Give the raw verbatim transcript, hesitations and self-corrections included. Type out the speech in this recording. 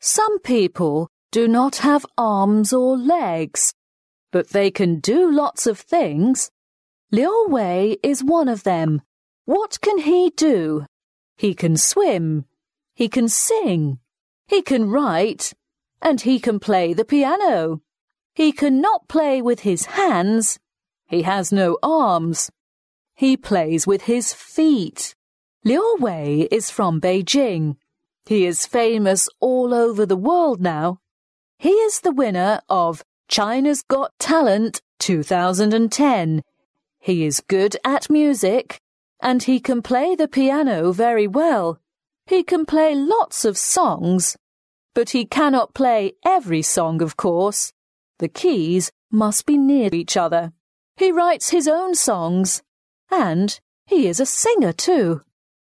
Some people do not have arms or legs, but they can do lots of things. Liu Wei is one of them. What can he do? He can swim, he can sing, he can write, and he can play the piano. He cannot play with his hands. He has no arms. He plays with his feet. Liu Wei is from Beijing. He is famous all over the world now. He is the winner of China's Got Talent two thousand ten. He is good at music, and he can play the piano very well. He can play lots of songs, but he cannot play every song, of course. The keys must be near each other. He writes his own songs, and he is a singer too.